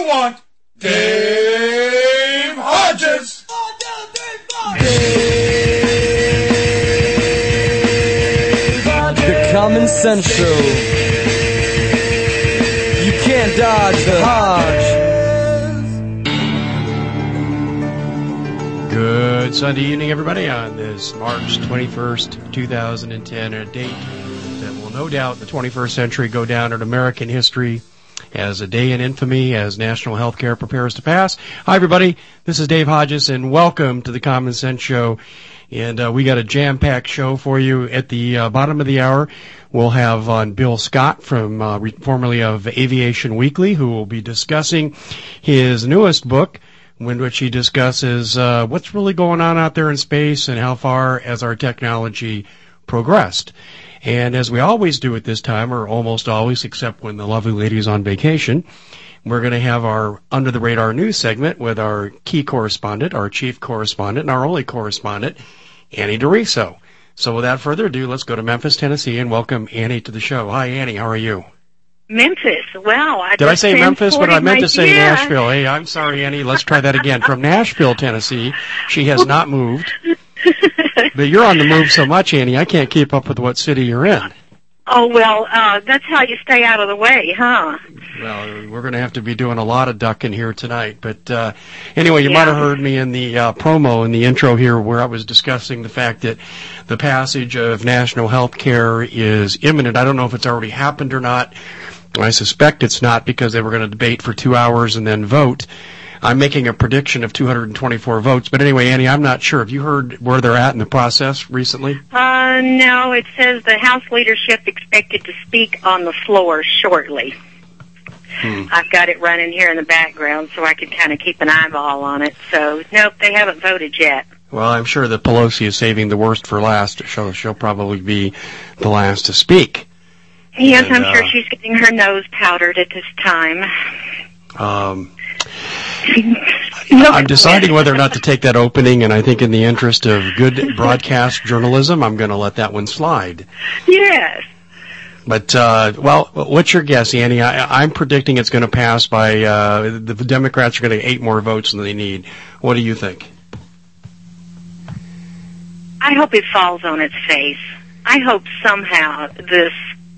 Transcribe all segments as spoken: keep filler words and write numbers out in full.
want Dave Hodges. Dave Hodges. The Common Sense Show. You can't dodge the Hodge. Good Sunday evening, everybody, on this March twenty-first, two thousand ten, a date that will no doubt in the twenty-first century go down in American history as a day in infamy as national health care prepares to pass. Hi, everybody. This is Dave Hodges, and welcome to the Common Sense Show. And uh, we got a jam-packed show for you. At the uh, bottom of the hour, we'll have on Bill Scott, from uh, re- formerly of Aviation Weekly, who will be discussing his newest book, in which he discusses uh, what's really going on out there in space and how far has our technology progressed. And as we always do at this time, or almost always, except when the lovely lady's on vacation, we're going to have our Under the Radar news segment with our key correspondent, our chief correspondent, and our only correspondent, Annie DeRiso. So without further ado, let's go to Memphis, Tennessee, and welcome Annie to the show. Hi, Annie. How are you? Memphis. Wow. I Did I say Memphis? But I meant to say yeah. Nashville. Hey, I'm sorry, Annie. Let's try that again. From Nashville, Tennessee. She has not moved. But you're on the move so much, Annie, I can't keep up with what city you're in. Oh, well, uh, that's how you stay out of the way, huh? Well, we're going to have to be doing a lot of ducking here tonight. But uh, anyway, you Yeah. might have heard me in the uh, promo, in the intro here, where I was discussing the fact that the passage of national health care is imminent. I don't know if it's already happened or not. I suspect it's not, because they were going to debate for two hours and then vote. I'm making a prediction of two hundred twenty-four votes. But anyway, Annie, I'm not sure. Have you heard where they're at in the process recently? Uh, no, it says the House leadership expected to speak on the floor shortly. Hmm. I've got it running here in the background so I can kind of keep an eyeball on it. So, nope, they haven't voted yet. Well, I'm sure that Pelosi is saving the worst for last. She'll, she'll probably be the last to speak. Yes, And, I'm uh, sure she's getting her nose powdered at this time. Um, I'm deciding whether or not to take that opening, and I think in the interest of good broadcast journalism, I'm going to let that one slide. Yes. But, uh, well, what's your guess, Annie? I, I'm predicting it's going to pass by, uh, the Democrats are going to get eight more votes than they need. What do you think? I hope it falls on its face. I hope somehow this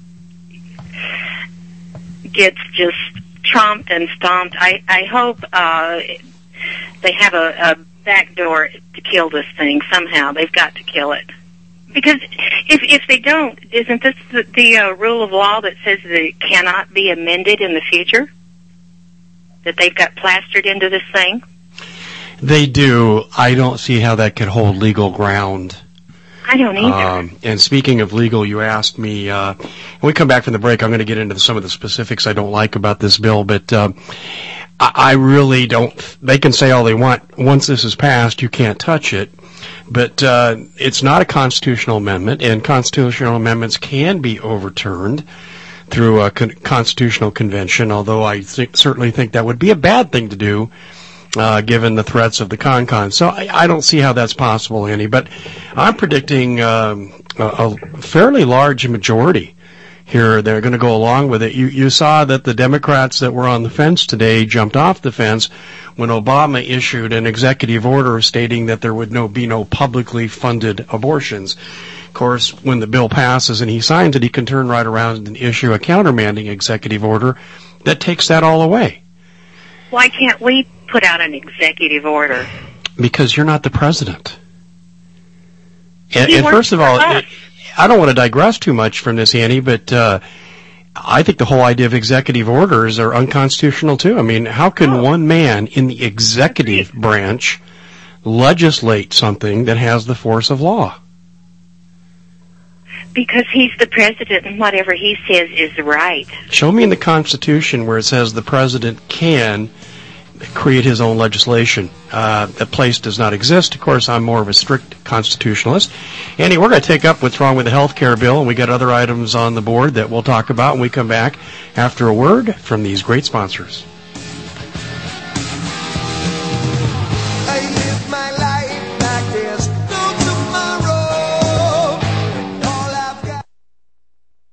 gets just tromped and stomped. I, I hope uh, they have a, a back door to kill this thing somehow. They've got to kill it. Because if if they don't, isn't this the, the uh, rule of law that says that it cannot be amended in the future? That they've got plastered into this thing? They do. I don't see how that could hold legal ground. I don't either. Um, and speaking of legal, you asked me, uh, when we come back from the break, I'm going to get into some of the specifics I don't like about this bill, but uh, I, I really don't, they can say all they want. Once this is passed, you can't touch it. But uh, it's not a constitutional amendment, and constitutional amendments can be overturned through a con- constitutional convention, although I think, certainly think that would be a bad thing to do, Uh, given the threats of the CONCON. So I, I don't see how that's possible, Annie, but I'm predicting um, a, a fairly large majority here. They're going to go along with it. You, you saw that the Democrats that were on the fence today jumped off the fence when Obama issued an executive order stating that there would no be no publicly funded abortions. Of course, when the bill passes and he signs it, he can turn right around and issue a countermanding executive order that takes that all away. Why can't we put out an executive order? Because you're not the president. And, He and works first of for all, us. I don't want to digress too much from this, Annie, but uh, I think the whole idea of executive orders are unconstitutional, too. I mean, how can Oh. one man in the executive branch legislate something that has the force of law? Because he's the president and whatever he says is right. Show me in the Constitution where it says the president can create his own legislation. Uh, that place does not exist. Of course, I'm more of a strict constitutionalist. Andy, we're going to take up what's wrong with the health care bill, and we got other items on the board that we'll talk about when we come back after a word from these great sponsors. I live my life like there's no tomorrow. All I've got.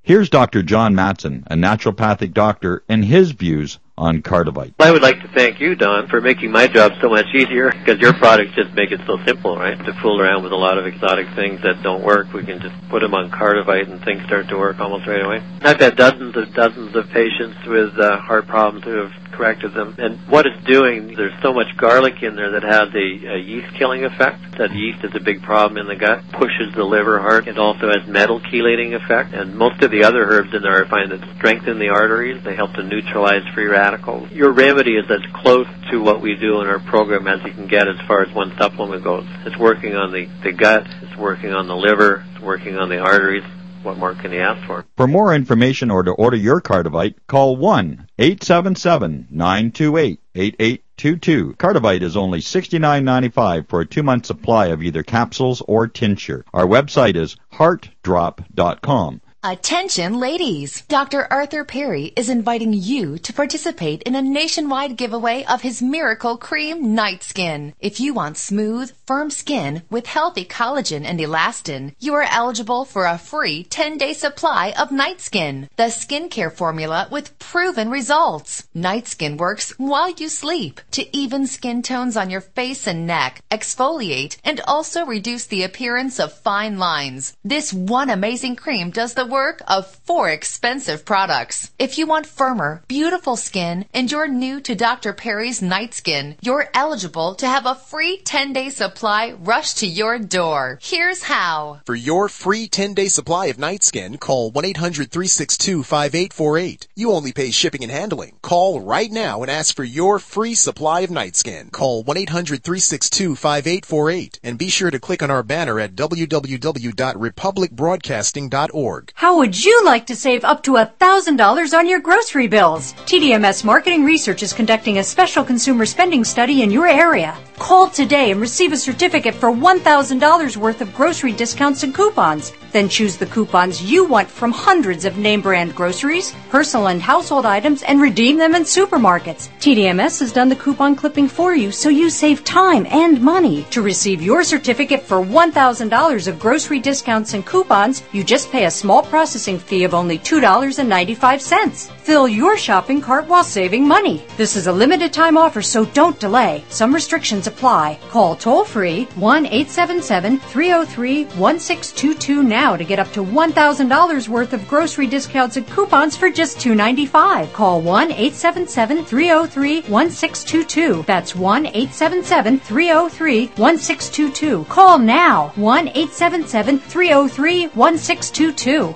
Here's Doctor John Matson, a naturopathic doctor, and his views on Cardivite. I would like to thank you, Don, for making my job so much easier, because your products just make it so simple, right? To fool around with a lot of exotic things that don't work, we can just put them on Cardivite and things start to work almost right away. I've had dozens of dozens of patients with uh, heart problems who have corrected them. And what it's doing, there's so much garlic in there that has a, a yeast-killing effect. That yeast is a big problem in the gut, pushes the liver hard. It also has metal chelating effect. And most of the other herbs in there I find that strengthen the arteries. They help to neutralize free radicals. Your remedy is as close to what we do in our program as you can get as far as one supplement goes. It's working on the, the gut, it's working on the liver, it's working on the arteries. What more can you ask for? For more information or to order your Cardivite, call one eight seven seven, nine two eight, eight eight two two. Cardivite is only sixty-nine ninety-five for a two-month supply of either capsules or tincture. Our website is heart drop dot com. Attention ladies! Doctor Arthur Perry is inviting you to participate in a nationwide giveaway of his Miracle Cream Night Skin. If you want smooth, firm skin with healthy collagen and elastin, you are eligible for a free ten-day supply of Night Skin, the skincare formula with proven results. Night Skin works while you sleep to even skin tones on your face and neck, exfoliate, and also reduce the appearance of fine lines. This one amazing cream does the work of four expensive products. If you want firmer, beautiful skin and you're new to Doctor Perry's Night Skin, you're eligible to have a free ten-day supply rushed to your door. Here's how. For your free ten-day supply of Night Skin, call one eight hundred, three six two, five eight four eight. You only pay shipping and handling. Call right now and ask for your free supply of Night Skin. Call one eight hundred, three six two, five eight four eight and be sure to click on our banner at w w w dot republic broadcasting dot org. How would you like to save up to one thousand dollars on your grocery bills? T D M S Marketing Research is conducting a special consumer spending study in your area. Call today and receive a certificate for one thousand dollars worth of grocery discounts and coupons. Then choose the coupons you want from hundreds of name-brand groceries, personal and household items, and redeem them in supermarkets. T D M S has done the coupon clipping for you, so you save time and money. To receive your certificate for one thousand dollars of grocery discounts and coupons, you just pay a small processing fee of only two dollars and ninety-five cents. Fill your shopping cart while saving money. This is a limited time offer, so don't delay. Some restrictions apply. Call toll-free one eight seven seven, three oh three, one six two two now to get up to one thousand dollars worth of grocery discounts and coupons for just two dollars and ninety-five cents. Call one eight seven seven, three oh three, one six two two. That's one eight seven seven, three oh three, one six two two. Call now. one eight seven seven, three oh three, one six two two.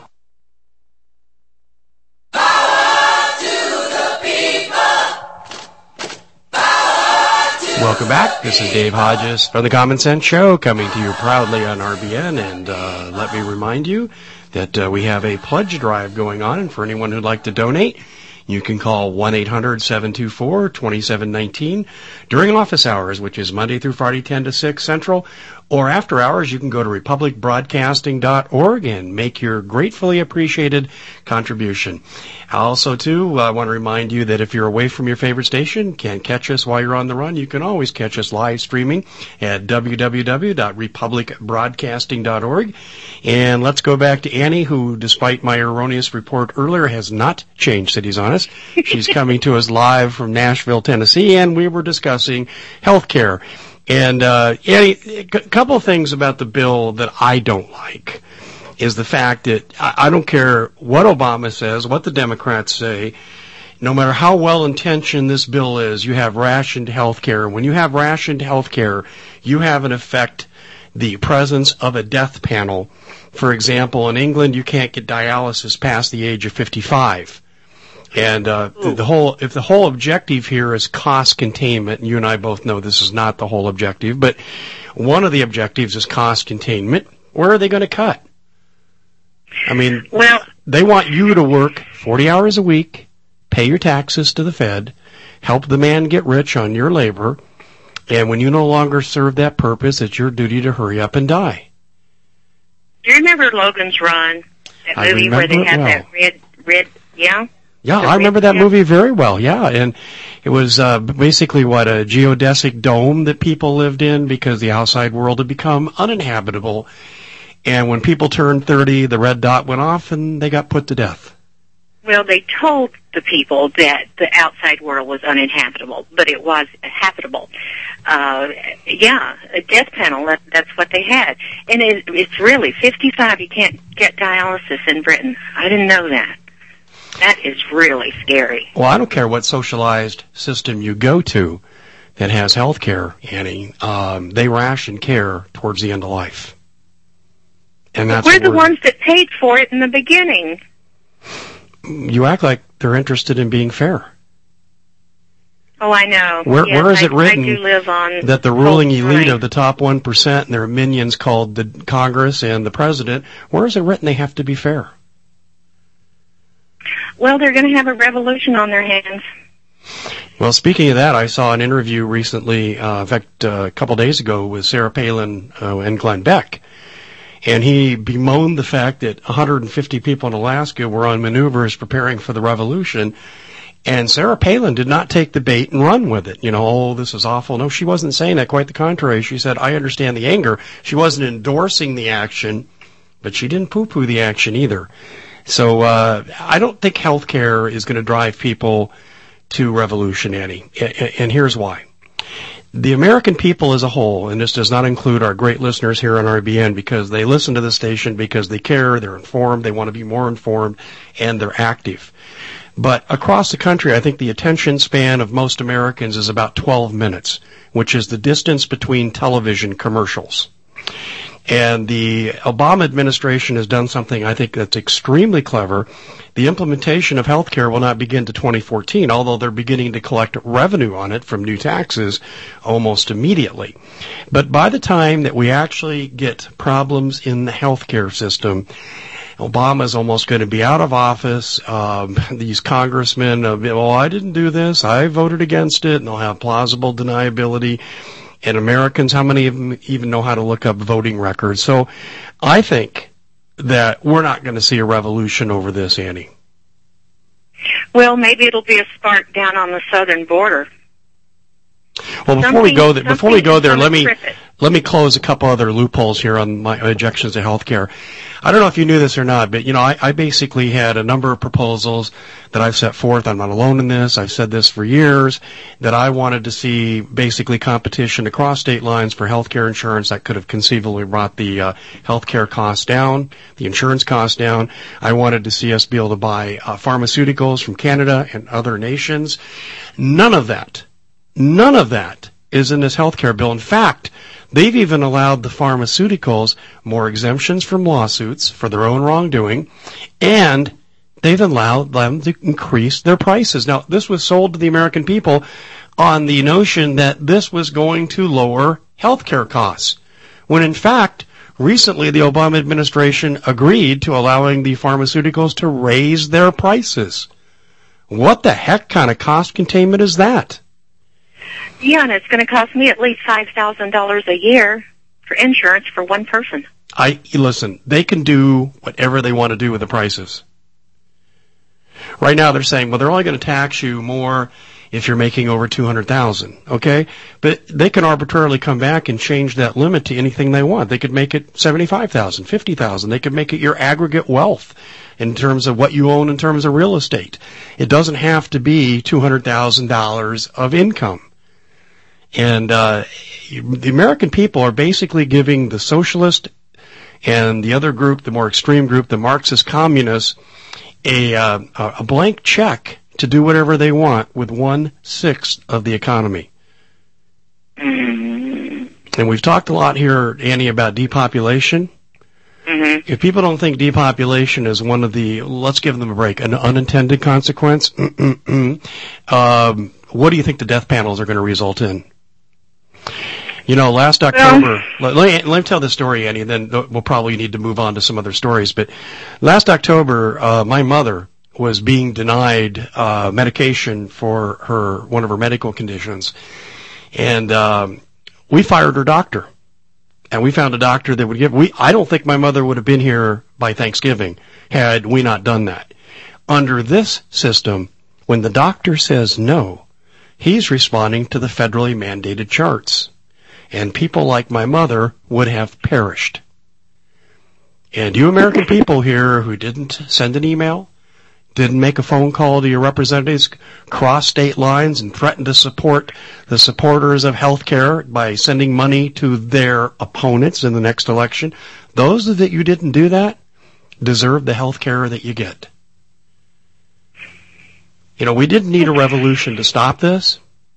Welcome back. This is Dave Hodges from the Common Sense Show, coming to you proudly on R B N. And uh, let me remind you that uh, we have a pledge drive going on, and for anyone who'd like to donate, you can call one eight hundred, seven two four, two seven one nine during office hours, which is Monday through Friday, ten to six Central, or after hours. You can go to republic broadcasting dot org and make your gratefully appreciated contribution. Also, too, I want to remind you that if you're away from your favorite station, can't catch us while you're on the run, you can always catch us live streaming at w w w dot republic broadcasting dot org. And let's go back to Annie, who, despite my erroneous report earlier, has not changed cities on us. She's coming to us live from Nashville, Tennessee, and we were discussing health care. And uh, Annie, a couple of things about the bill that I don't like is the fact that I don't care what Obama says, what the Democrats say, no matter how well-intentioned this bill is, you have rationed health care. When you have rationed health care, you have in effect the presence of a death panel. For example, in England, you can't get dialysis past the age of fifty-five. And uh, the, the whole, if the whole objective here is cost containment, and you and I both know this is not the whole objective, but one of the objectives is cost containment, where are they going to cut? I mean, well, they want you to work forty hours a week, pay your taxes to the Fed, help the man get rich on your labor, and when you no longer serve that purpose, it's your duty to hurry up and die. Do you remember Logan's Run? That I movie where they remember it had well. that red, red, yeah? Yeah, The I remember red- that movie very well, yeah. And it was uh, basically, what, a geodesic dome that people lived in because the outside world had become uninhabitable. And when people turned thirty, the red dot went off and they got put to death. Well, they told the people that the outside world was uninhabitable, but it was habitable. Uh, yeah, a death panel, that, that's what they had. And it, it's really, fifty-five, you can't get dialysis in Britain. I didn't know that. That is really scary. Well, I don't care what socialized system you go to that has health care, Annie. Um, they ration care towards the end of life. And that's We're the we're, ones that paid for it in the beginning. You act like they're interested in being fair. Oh, I know. Where, yes, where is it I, written I do live on that the ruling elite right. of the top one percent and their minions called the Congress and the President, where is it written they have to be fair? Well, they're going to have a revolution on their hands. Well, speaking of that, I saw an interview recently, uh, in fact, uh, a couple days ago with Sarah Palin uh, and Glenn Beck. And he bemoaned the fact that one hundred fifty people in Alaska were on maneuvers preparing for the revolution. And Sarah Palin did not take the bait and run with it. You know, oh, this is awful. No, she wasn't saying that. Quite the contrary. She said, I understand the anger. She wasn't endorsing the action, but she didn't poo-poo the action either. So uh, I don't think health care is going to drive people to revolution, Annie. And here's why. The American people as a whole, and this does not include our great listeners here on R B N, because they listen to the station because they care, they're informed, they want to be more informed, and they're active. But across the country, I think the attention span of most Americans is about twelve minutes, which is the distance between television commercials. And the Obama administration has done something I think that's extremely clever. The implementation of health care will not begin to twenty fourteen, although they're beginning to collect revenue on it from new taxes almost immediately. But by the time that we actually get problems in the health care system, Obama's almost going to be out of office. Um, these congressmen, uh, well, I didn't do this, I voted against it, and they'll have plausible deniability. And Americans, how many of them even know how to look up voting records? So I think that we're not going to see a revolution over this, Annie. Well, maybe it'll be a spark down on the southern border. Well, before something, we go there, before we go there, let me terrific. let me close a couple other loopholes here on my objections to health care. I don't know if you knew this or not, but you know, I, I basically had a number of proposals that I've set forth. I'm not alone in this. I've said this for years, that I wanted to see basically competition across state lines for health care insurance that could have conceivably brought the uh, health care costs down, the insurance costs down. I wanted to see us be able to buy uh, pharmaceuticals from Canada and other nations. None of that. None of that is in this health care bill. In fact, they've even allowed the pharmaceuticals more exemptions from lawsuits for their own wrongdoing, and they've allowed them to increase their prices. Now, this was sold to the American people on the notion that this was going to lower health care costs, when in fact, recently the Obama administration agreed to allowing the pharmaceuticals to raise their prices. What the heck kind of cost containment is that? Yeah, and it's going to cost me at least five thousand dollars a year for insurance for one person. I listen, they can do whatever they want to do with the prices. Right now they're saying, well, they're only going to tax you more if you're making over two hundred thousand dollars, okay? But they can arbitrarily come back and change that limit to anything they want. They could make it seventy-five thousand dollars, fifty thousand dollars. They could make it your aggregate wealth in terms of what you own in terms of real estate. It doesn't have to be two hundred thousand dollars of income. And uh, the American people are basically giving the socialist and the other group, the more extreme group, the Marxist communists, a, uh, a blank check to do whatever they want with one-sixth of the economy. Mm-hmm. And we've talked a lot here, Annie, about depopulation. Mm-hmm. If people don't think depopulation is one of the, let's give them a break, an unintended consequence, um, what do you think the death panels are going to result in? You know, last October, well, let, let, me, let me tell this story, Annie, and then we'll probably need to move on to some other stories. But last October, uh, my mother was being denied uh, medication for her one of her medical conditions. And um, we fired her doctor. And we found a doctor that would give, we, I don't think my mother would have been here by Thanksgiving had we not done that. Under this system, when the doctor says no, he's responding to the federally mandated charts. And people like my mother would have perished. And you American people here who didn't send an email, didn't make a phone call to your representatives, cross state lines and threaten to support the supporters of health care by sending money to their opponents in the next election, those that you didn't do that deserve the health care that you get. You know, we didn't need a revolution to stop this.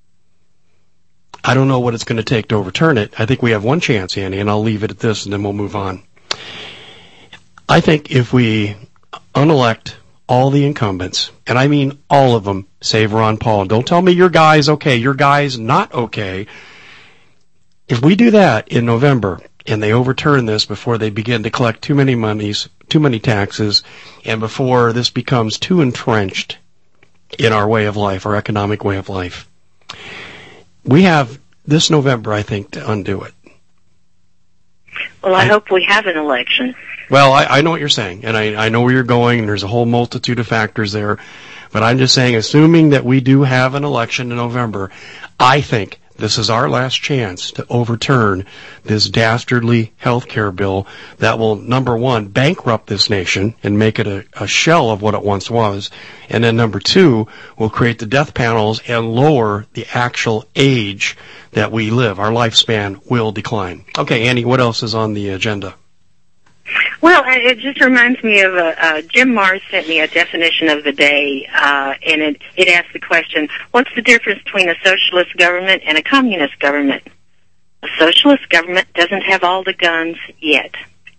I don't know what it's going to take to overturn it. I think we have one chance, Annie, and I'll leave it at this and then we'll move on. I think if we unelect all the incumbents, and I mean all of them, save Ron Paul. Don't tell me your guy's okay, your guy's not okay. If we do that in November and they overturn this before they begin to collect too many monies, too many taxes, and before this becomes too entrenched in our way of life, our economic way of life, we have this November, I think, to undo it. Well, I, I hope we have an election. Well, I, I know what you're saying, and I, I know where you're going, and there's a whole multitude of factors there. But I'm just saying, assuming that we do have an election in November, I think this is our last chance to overturn this dastardly health care bill that will, number one, bankrupt this nation and make it a, a shell of what it once was. And then number two, will create the death panels and lower the actual age that we live. Our lifespan will decline. Okay, Annie, what else is on the agenda? Well, it just reminds me of uh, uh, Jim Mars sent me a definition of the day, uh, and it, it asked the question, what's the difference between a socialist government and a communist government? A socialist government doesn't have all the guns yet.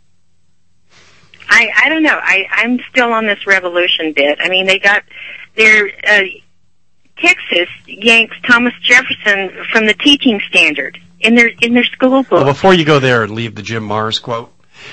I, I don't know. I, I'm still on this revolution bit. I mean, they got their, uh, Texas yanks Thomas Jefferson from the teaching standard in their, in their school book. Well, before you go there and leave the Jim Mars quote,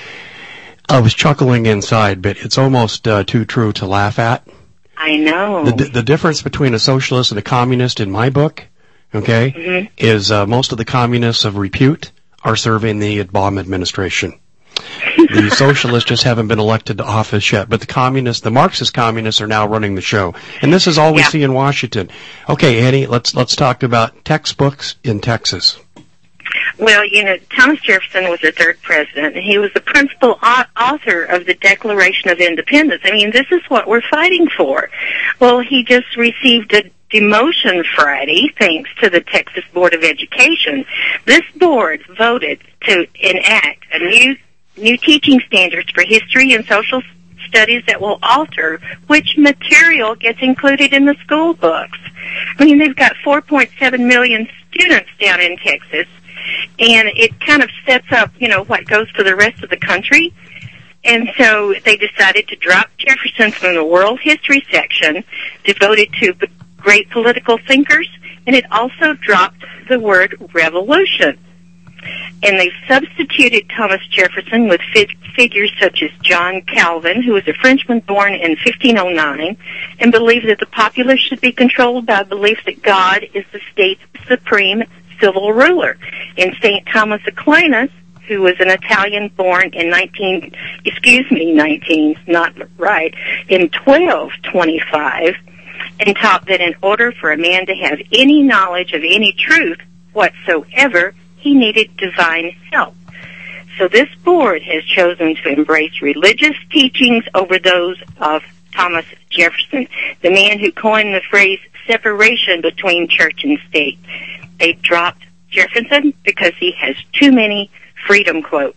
I was chuckling inside, but it's almost uh, too true to laugh at. I know. The, the difference between a socialist and a communist in my book, okay, mm-hmm. is uh, most of the communists of repute are serving the Obama administration. The socialists just haven't been elected to office yet, but the communists, the Marxist communists, are now running the show. And this is all we yeah. see in Washington. Okay, Annie, let's let's talk about textbooks in Texas. Well, you know, Thomas Jefferson was the third president, and he was the principal author of the Declaration of Independence. I mean, this is what we're fighting for. Well, he just received a demotion Friday, thanks to the Texas Board of Education. This board voted to enact a new new teaching standards for history and social studies that will alter which material gets included in the school books. I mean, they've got four point seven million students down in Texas, and it kind of sets up, you know, what goes for the rest of the country. And so they decided to drop Jefferson from the world history section devoted to great political thinkers, and it also dropped the word revolution. And they substituted Thomas Jefferson with fig- figures such as John Calvin, who was a Frenchman born in fifteen oh nine, and believed that the populace should be controlled by belief that God is the state's supreme civil ruler. And Saint Thomas Aquinas, who was an Italian born in nineteen, excuse me, nineteen, not right, in twelve twenty-five, and taught that in order for a man to have any knowledge of any truth whatsoever, he needed divine help. So this board has chosen to embrace religious teachings over those of Thomas Jefferson, the man who coined the phrase separation between church and state. They dropped Jefferson because he has too many freedom quotes.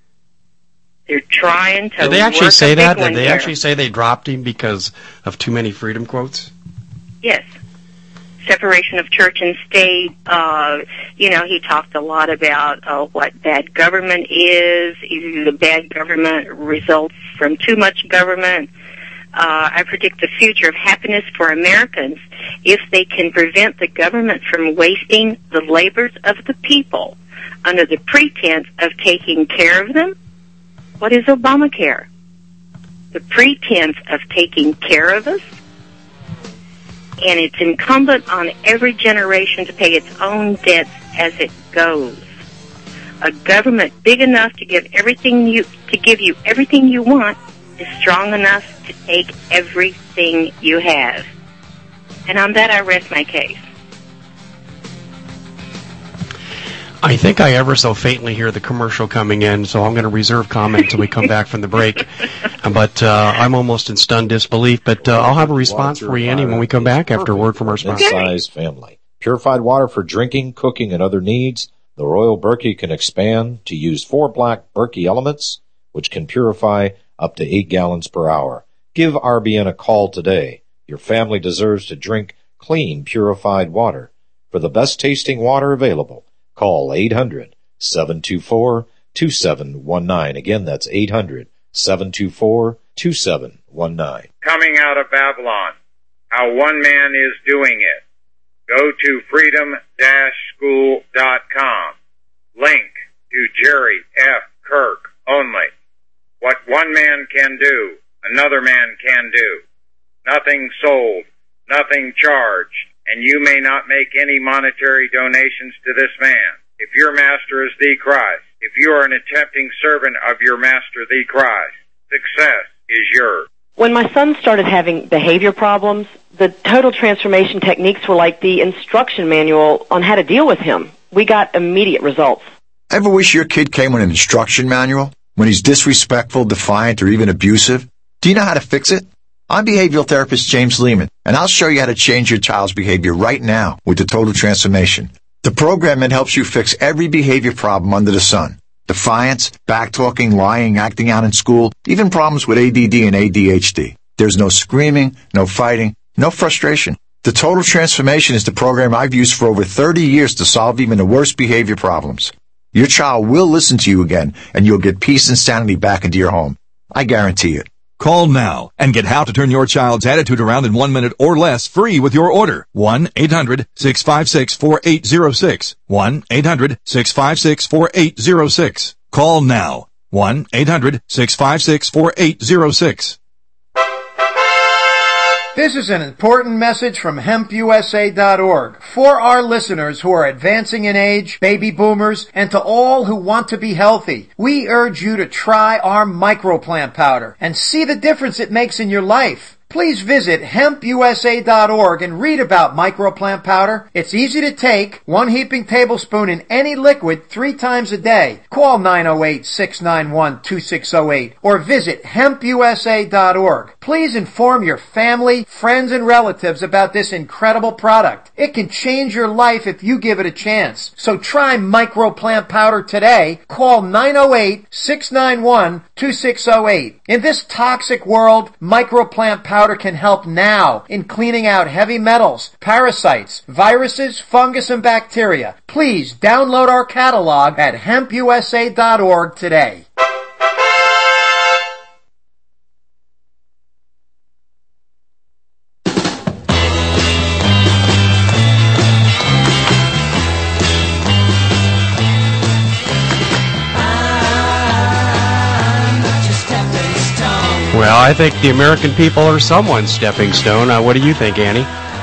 They're trying to Did they actually work say a big that? one Did they here. actually say they dropped him because of too many freedom quotes? Yes. Separation of church and state. Uh, you know, he talked a lot about uh, what bad government is. The bad government results from too much government. Uh, I predict the future of happiness for Americans if they can prevent the government from wasting the labors of the people under the pretense of taking care of them. What is Obamacare? The pretense of taking care of us. And it's incumbent on every generation to pay its own debts as it goes. A government big enough to give everything you to give you everything you want is strong enough to take everything you have. And on that, I rest my case. I think I ever so faintly hear the commercial coming in, so I'm going to reserve comment until we come back from the break. But uh, I'm almost in stunned disbelief. But uh, I'll have a response for you, Annie, when we come back after a word from our sponsor. Size family. Purified water for drinking, cooking, and other needs. The Royal Berkey can expand to use four black Berkey elements, which can purify up to eight gallons per hour. Give R B N a call today. Your family deserves to drink clean, purified water. For the best tasting water available, call eight hundred, seven two four, two seven one nine. Again, that's eight hundred, seven two four, two seven one nine. Coming out of Babylon, how one man is doing it. Go to freedom dash school dot com. Link to Jerry F. Kirk only. What one man can do, another man can do. Nothing sold, nothing charged, and you may not make any monetary donations to this man. If your master is the Christ, if you are an attempting servant of your master, the Christ, success is yours. When my son started having behavior problems, the total transformation techniques were like the instruction manual on how to deal with him. We got immediate results. Ever wish your kid came with an instruction manual when he's disrespectful, defiant, or even abusive? Do you know how to fix it? I'm behavioral therapist James Lehman, and I'll show you how to change your child's behavior right now with the Total Transformation. The program that helps you fix every behavior problem under the sun. Defiance, backtalking, lying, acting out in school, even problems with A D D and A D H D. There's no screaming, no fighting, no frustration. The Total Transformation is the program I've used for over thirty years to solve even the worst behavior problems. Your child will listen to you again, and you'll get peace and sanity back into your home. I guarantee it. Call now and get how to turn your child's attitude around in one minute or less free with your order. one eight hundred, six five six, four eight zero six. one eight hundred, six five six, four eight zero six. Call now. one eight hundred, six five six, four eight zero six. This is an important message from hemp U S A dot org for our listeners who are advancing in age, baby boomers, and to all who want to be healthy. We urge you to try our microplant powder and see the difference it makes in your life. Please visit hemp U S A dot org and read about microplant powder. It's easy to take, one heaping tablespoon in any liquid three times a day. Call nine oh eight, six nine one, two six oh eight or visit hemp U S A dot org. Please inform your family, friends, and relatives about this incredible product. It can change your life if you give it a chance. So try microplant powder today. Call nine oh eight, six nine one, two six oh eight. In this toxic world, microplant powder Powder can help now in cleaning out heavy metals, parasites, viruses, fungus, and bacteria. Please download our catalog at hemp U S A dot org today. Well, I think the American people are someone's stepping stone. Uh, what do you think, Annie?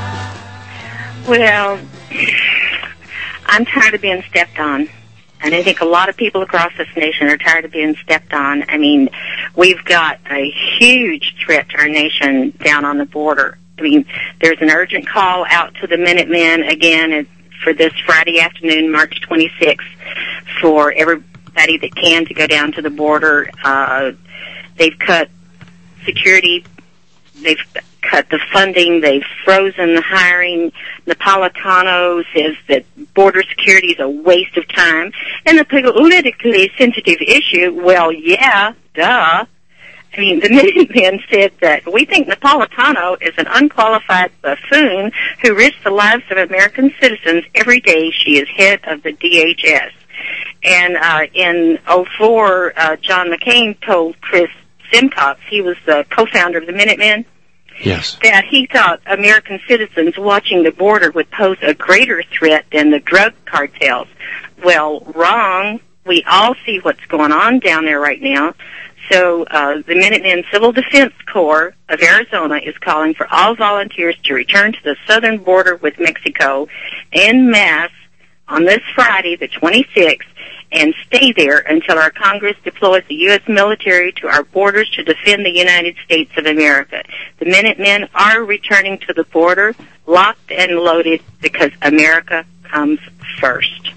Well, I'm tired of being stepped on. And I think a lot of people across this nation are tired of being stepped on. I mean, we've got a huge threat to our nation down on the border. I mean, there's an urgent call out to the Minutemen again for this Friday afternoon, March twenty-sixth, for everybody that can to go down to the border. Uh, they've cut security, they've cut the funding, they've frozen the hiring. Napolitano says that border security is a waste of time. And the politically sensitive issue, well, yeah, duh. I mean, the Minutemen said that we think Napolitano is an unqualified buffoon who risks the lives of American citizens every day she is head of the D H S. And uh, in oh four, uh, John McCain told Chris Simcox, he was the co-founder of the Minutemen, yes, that he thought American citizens watching the border would pose a greater threat than the drug cartels. Well, wrong. We all see what's going on down there right now. So uh, the Minutemen Civil Defense Corps of Arizona is calling for all volunteers to return to the southern border with Mexico en masse on this Friday, the twenty-sixth, and stay there until our Congress deploys the U S military to our borders to defend the United States of America. The Minutemen are returning to the border, locked and loaded, because America comes first.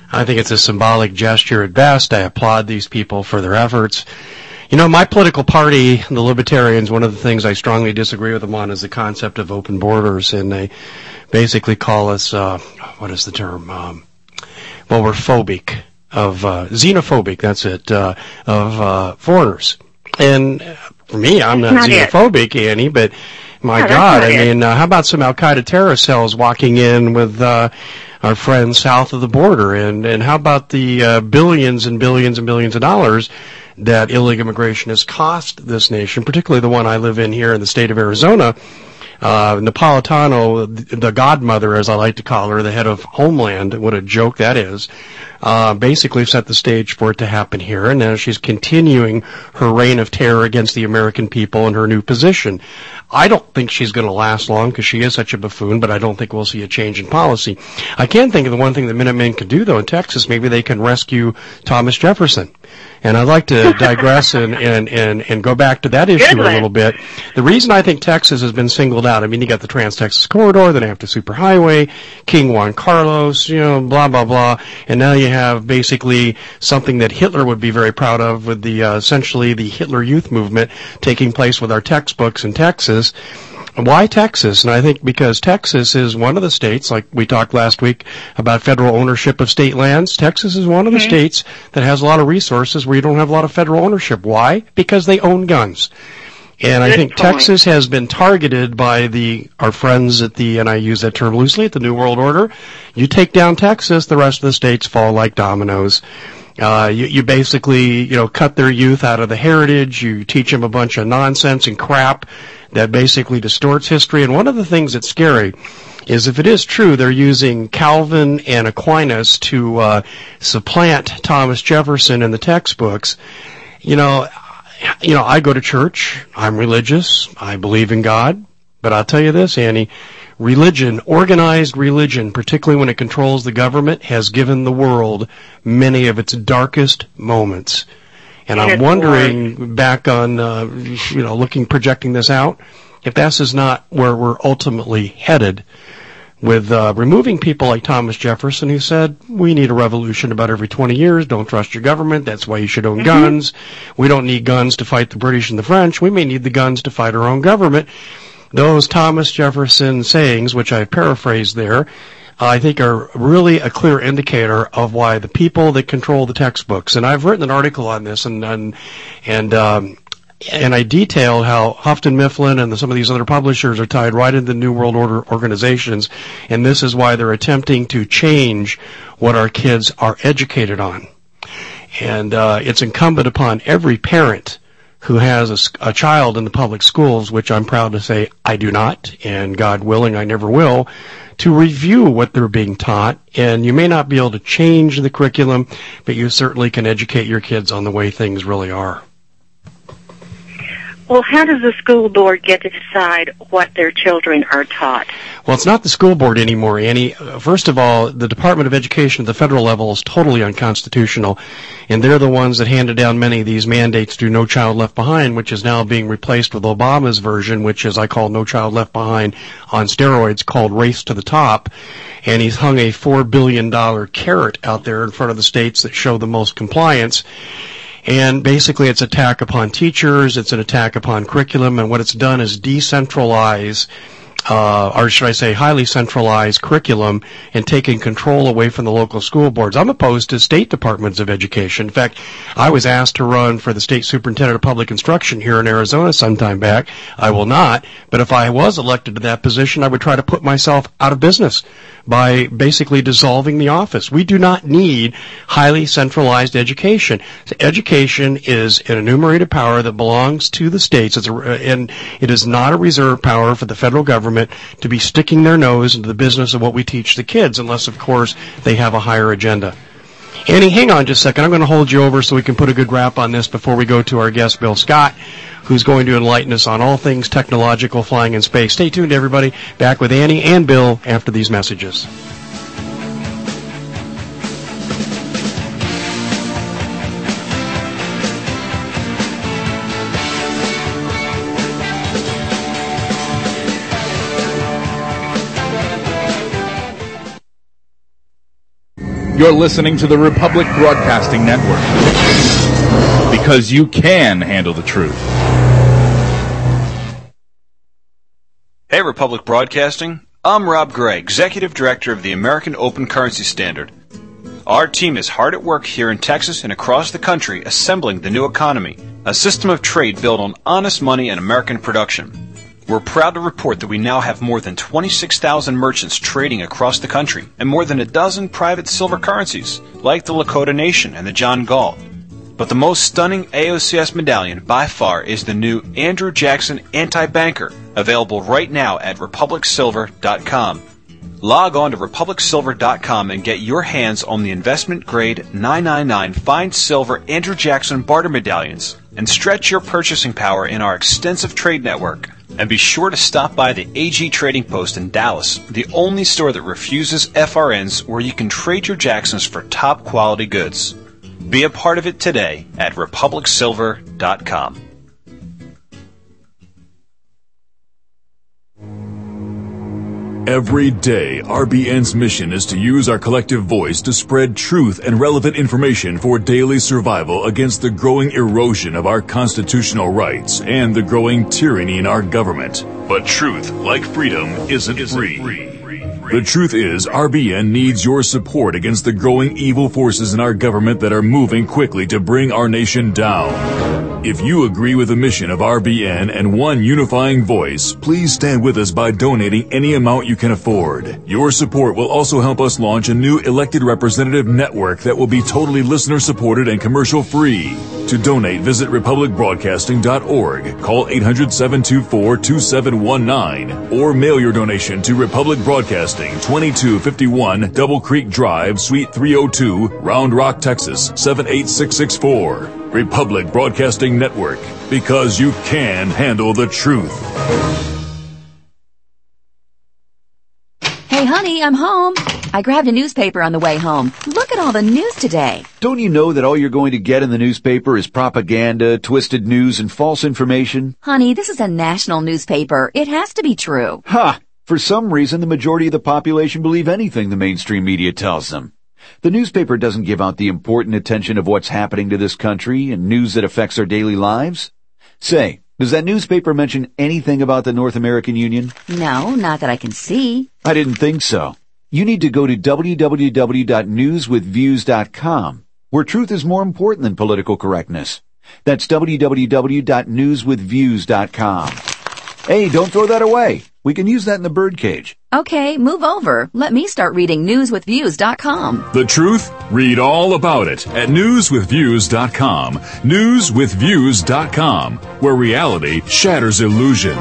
I think it's a symbolic gesture at best. I applaud these people for their efforts. You know, my political party, the Libertarians, one of the things I strongly disagree with them on is the concept of open borders, and they basically call us, uh, what is the term? Um, well, we're phobic, of, uh, xenophobic, that's it, uh, of, uh, foreigners. And for me, I'm not, not xenophobic, it. Annie, but my no, God, I mean, uh, how about some Al-Qaeda terrorist cells walking in with, uh, our friends south of the border, and, and how about the uh, billions and billions and billions of dollars that illegal immigration has cost this nation, particularly the one I live in here in the state of Arizona. Uh, Napolitano, the godmother, as I like to call her, the head of Homeland, what a joke that is, uh, basically set the stage for it to happen here, and now she's continuing her reign of terror against the American people in her new position. I don't think she's going to last long because she is such a buffoon, but I don't think we'll see a change in policy. I can think of the one thing that Minutemen can do, though, in Texas. Maybe they can rescue Thomas Jefferson. And I'd like to digress and, and, and, and go back to that issue a little bit. The reason I think Texas has been singled out, I mean, you got the Trans-Texas Corridor, then after Superhighway, King Juan Carlos, you know, blah, blah, blah. And now you have basically something that Hitler would be very proud of with the, uh, essentially the Hitler Youth Movement taking place with our textbooks in Texas. Why Texas? And I think because Texas is one of the states, like we talked last week about federal ownership of state lands, Texas is one of the mm-hmm. states that has a lot of resources where you don't have a lot of federal ownership. Why? Because they own guns. And Good I think point. Texas has been targeted by the our friends at the, and I use that term loosely, at the New World Order. You take down Texas, the rest of the states fall like dominoes. Uh, you, you basically, you know, cut their youth out of the heritage. You teach them a bunch of nonsense and crap that basically distorts history. And one of the things that's scary is if it is true they're using Calvin and Aquinas to uh, supplant Thomas Jefferson in the textbooks. You know, you know, I go to church. I'm religious. I believe in God. But I'll tell you this, Annie. Religion, organized religion, particularly when it controls the government, has given the world many of its darkest moments. And I'm wondering, back on, uh, you know, looking, projecting this out, if this is not where we're ultimately headed with uh, removing people like Thomas Jefferson, who said, we need a revolution about every twenty years, don't trust your government, that's why you should own mm-hmm. guns. We don't need guns to fight the British and the French, we may need the guns to fight our own government. Those Thomas Jefferson sayings, which I paraphrased there, I think are really a clear indicator of why the people that control the textbooks, and I've written an article on this, and and and, um, and I detailed how Houghton Mifflin and the, some of these other publishers are tied right into the New World Order organizations, and this is why they're attempting to change what our kids are educated on. And uh, it's incumbent upon every parent who has a, a child in the public schools, which I'm proud to say I do not, and God willing I never will, to review what they're being taught. And you may not be able to change the curriculum, but you certainly can educate your kids on the way things really are. Well, how does the school board get to decide what their children are taught? Well, it's not the school board anymore, Annie. First of all, the Department of Education at the federal level is totally unconstitutional, and they're the ones that handed down many of these mandates through No Child Left Behind, which is now being replaced with Obama's version, which is, I call No Child Left Behind on steroids, called Race to the Top. And he's hung a four billion dollars carrot out there in front of the states that show the most compliance. And basically it's an attack upon teachers, it's an attack upon curriculum, and what it's done is decentralize, uh, or should I say highly centralized curriculum and taking control away from the local school boards. I'm opposed to state departments of education. In fact, I was asked to run for the state superintendent of public instruction here in Arizona some time back. I will not, but if I was elected to that position, I would try to put myself out of business by basically dissolving the office. We do not need highly centralized education. Education is an enumerated power that belongs to the states, it's a, and it is not a reserved power for the federal government to be sticking their nose into the business of what we teach the kids, unless, of course, they have a higher agenda. Annie, hang on just a second. I'm going to hold you over so we can put a good wrap on this before we go to our guest, Bill Scott, who's going to enlighten us on all things technological, flying in space. Stay tuned, everybody. Back with Annie and Bill after these messages. You're listening to the Republic Broadcasting Network. Because you can handle the truth. Hey, Republic Broadcasting. I'm Rob Gray, Executive Director of the American Open Currency Standard. Our team is hard at work here in Texas and across the country assembling the new economy, a system of trade built on honest money and American production. We're proud to report that we now have more than twenty-six thousand merchants trading across the country and more than a dozen private silver currencies, like the Lakota Nation and the John Galt. But the most stunning A O C S medallion by far is the new Andrew Jackson Anti-Banker, available right now at republic silver dot com. Log on to republic silver dot com and get your hands on the investment-grade nine ninety-nine fine silver Andrew Jackson barter medallions and stretch your purchasing power in our extensive trade network. And be sure to stop by the A G Trading Post in Dallas, the only store that refuses F R Ns, where you can trade your Jacksons for top-quality goods. Be a part of it today at republic silver dot com. Every day, R B N's mission is to use our collective voice to spread truth and relevant information for daily survival against the growing erosion of our constitutional rights and the growing tyranny in our government. But truth, like freedom, isn't free. The truth is, R B N needs your support against the growing evil forces in our government that are moving quickly to bring our nation down. If you agree with the mission of R B N and one unifying voice, please stand with us by donating any amount you can afford. Your support will also help us launch a new elected representative network that will be totally listener-supported and commercial-free. To donate, visit republic broadcasting dot org, call eight hundred, seven two four, two seven one nine, or mail your donation to Republic Broadcasting, twenty-two fifty-one Double Creek Drive, Suite three oh two, Round Rock, Texas, seven eight six six four. Republic Broadcasting Network, because you can handle the truth. Hey, honey, I'm home. I grabbed a newspaper on the way home. Look at all the news today. Don't you know that all you're going to get in the newspaper is propaganda, twisted news, and false information? Honey, this is a national newspaper. It has to be true. Ha! For some reason, the majority of the population believe anything the mainstream media tells them. The newspaper doesn't give out the important attention of what's happening to this country and news that affects our daily lives. Say, does that newspaper mention anything about the North American Union? No, not that I can see. I didn't think so. You need to go to w w w dot news with views dot com, where truth is more important than political correctness. That's w w w dot news with views dot com. Hey, don't throw that away. We can use that in the birdcage. Okay, move over. Let me start reading news with views dot com. The truth? Read all about it at news with views dot com. news with views dot com, where reality shatters illusion.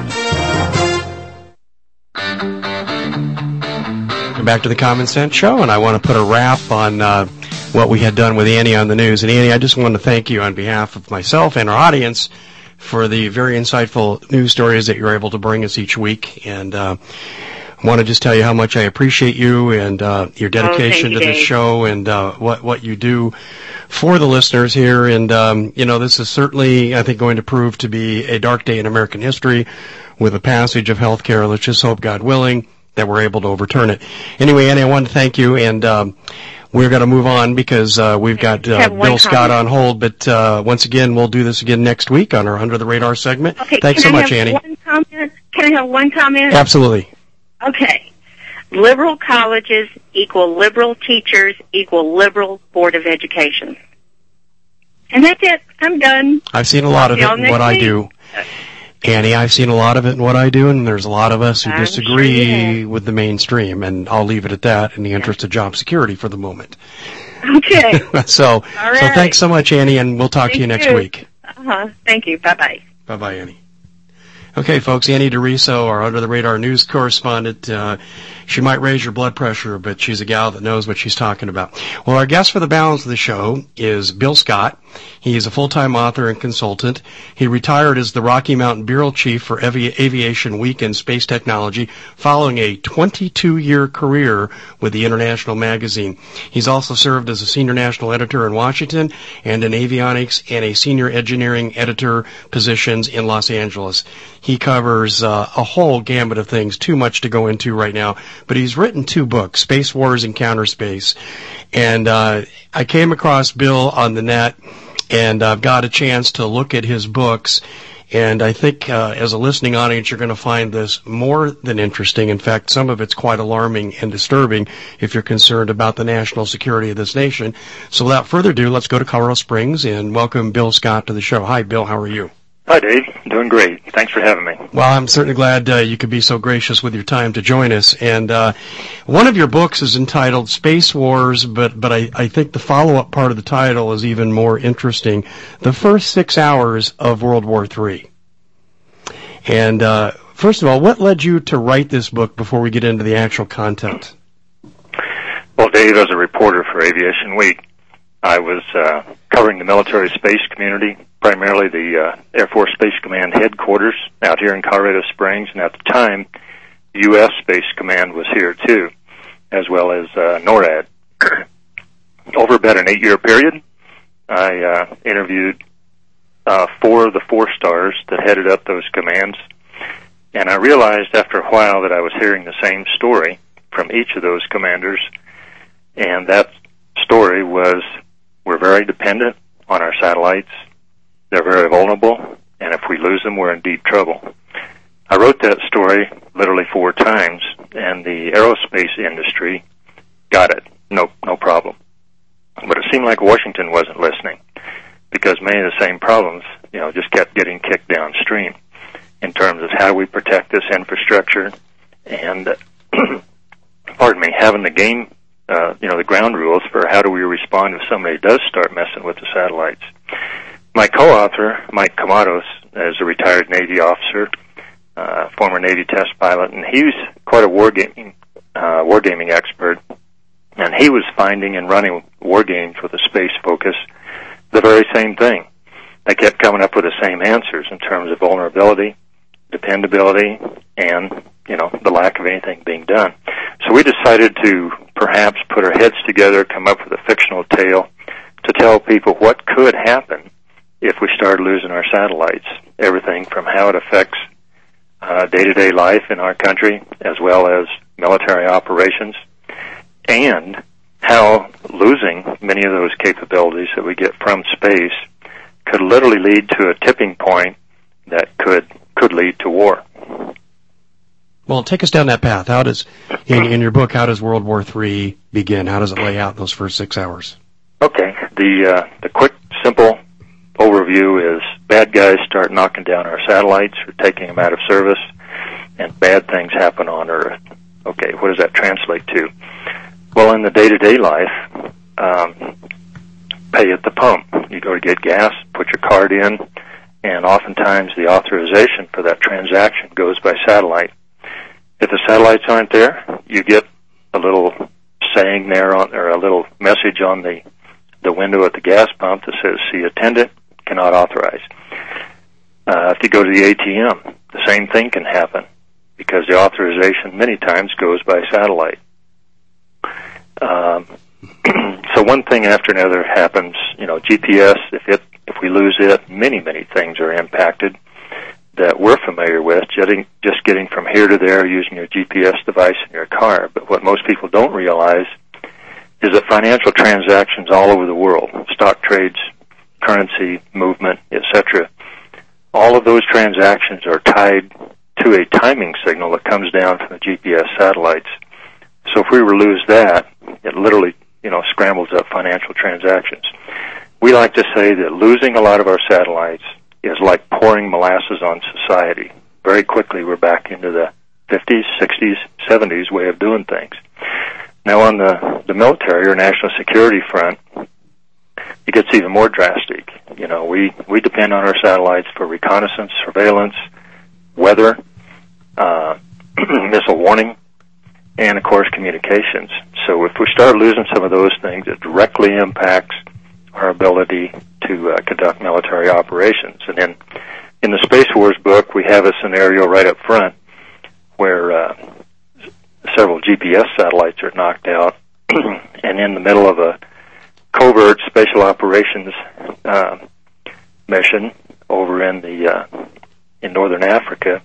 Back to the Common Sense Show, and I want to put a wrap on uh, what we had done with Annie on the news. And Annie, I just want to thank you on behalf of myself and our audience for the very insightful news stories that you're able to bring us each week. And uh, I want to just tell you how much I appreciate you and uh, your dedication oh, you, to this Dave. show and uh, what what you do for the listeners here. And um, you know, this is certainly, I think, going to prove to be a dark day in American history with the passage of health care. Let's just hope, God willing, that we're able to overturn it. Anyway, Annie, I want to thank you, and um, we're going to move on because uh, we've got uh, Bill Scott on hold. But uh, once again, we'll do this again next week on our Under the Radar segment. Okay, Thanks so can I much, have Annie. One comment? Can I have one comment? Absolutely. Okay. Liberal colleges equal liberal teachers equal liberal Board of Education. And that's it. I'm done. I've seen a lot of it Y'all in next what I week. do. Annie, I've seen a lot of it in what I do, and there's a lot of us who I'm disagree sure you with the mainstream, and I'll leave it at that in the interest of job security for the moment. Okay. so, All right. so thanks so much, Annie, and we'll talk Thank to you next you. week. Uh-huh. Thank you. Bye-bye. Bye-bye, Annie. Okay, folks, Annie DeRiso, our under-the-radar news correspondent. Uh, she might raise your blood pressure, but she's a gal that knows what she's talking about. Well, our guest for the balance of the show is Bill Scott. He is a full-time author and consultant. He retired as the Rocky Mountain Bureau Chief for Avi- Aviation Week and Space Technology following a twenty-two-year career with the International Magazine. He's also served as a senior national editor in Washington and in avionics and a senior engineering editor positions in Los Angeles. He covers uh, a whole gambit of things, too much to go into right now, but he's written two books, Space Wars and Counter Space. And uh, I came across Bill on the net, and I've got a chance to look at his books. And I think uh, as a listening audience, you're going to find this more than interesting. In fact, some of it's quite alarming and disturbing if you're concerned about the national security of this nation. So without further ado, let's go to Colorado Springs and welcome Bill Scott to the show. Hi, Bill. How are you? Hi, Dave. Doing great. Thanks for having me. Well, I'm certainly glad uh, you could be so gracious with your time to join us. And uh, one of your books is entitled Space Wars, but but I, I think the follow-up part of the title is even more interesting, The First Six Hours of World War Three. And uh, first of all, what led you to write this book before we get into the actual content? Well, Dave, as a reporter for Aviation Week, I was uh, covering the military space community, primarily the uh, Air Force Space Command headquarters out here in Colorado Springs, and at the time, the U S Space Command was here too, as well as uh, NORAD. Over about an eight-year period, I uh, interviewed uh, four of the four stars that headed up those commands, and I realized after a while that I was hearing the same story from each of those commanders, and that story was, we're very dependent on our satellites. They're very vulnerable, and if we lose them, we're in deep trouble. I wrote that story literally four times, and the aerospace industry got it. No, no problem. But it seemed like Washington wasn't listening, because many of the same problems, you know, just kept getting kicked downstream in terms of how we protect this infrastructure and, pardon me, having the game Uh, you know, the ground rules for how do we respond if somebody does start messing with the satellites. My co-author, Mike Camados, is a retired Navy officer, uh, former Navy test pilot, and he's quite a wargaming, uh, wargaming expert, and he was finding and running war games with a space focus the very same thing. They kept coming up with the same answers in terms of vulnerability, dependability, and, you know, the lack of anything being done. So we decided to perhaps put our heads together, come up with a fictional tale to tell people what could happen if we started losing our satellites. Everything from how it affects uh, day-to-day life in our country, as well as military operations, and how losing many of those capabilities that we get from space could literally lead to a tipping point that could could lead to war. Well, take us down that path. How does, in, in your book, how does World War Three begin? How does it lay out in those first six hours? Okay. The uh, the quick, simple overview is bad guys start knocking down our satellites or taking them out of service, and bad things happen on Earth. Okay, what does that translate to? Well, in the day-to-day life, um, pay at the pump. You go to get gas, put your card in, and oftentimes the authorization for that transaction goes by satellite. If the satellites aren't there, you get a little saying there on, or a little message on the, the window at the gas pump that says, "See attendant, cannot authorize." Uh, if you go to the A T M, the same thing can happen because the authorization many times goes by satellite. Um, so one thing after another happens. You know, G P S, if it, if we lose it, many, many things are impacted that we're familiar with, getting, just getting from here to there using your G P S device in your car. But what most people don't realize is that financial transactions all over the world, stock trades, currency movement, et cetera, all of those transactions are tied to a timing signal that comes down from the G P S satellites. So if we were to lose that, it literally, you know, scrambles up financial transactions. We like to say that losing a lot of our satellites is like pouring molasses on society. Very quickly, we're back into the fifties, sixties, seventies way of doing things. Now, on the, the military or national security front, it gets even more drastic. You know, we, we depend on our satellites for reconnaissance, surveillance, weather, uh, missile warning, and, of course, communications. So if we start losing some of those things, it directly impacts our ability to uh, conduct military operations. And then in the Space Wars book, we have a scenario right up front where uh, several G P S satellites are knocked out, and in the middle of a covert special operations uh, mission over in the uh, in northern Africa,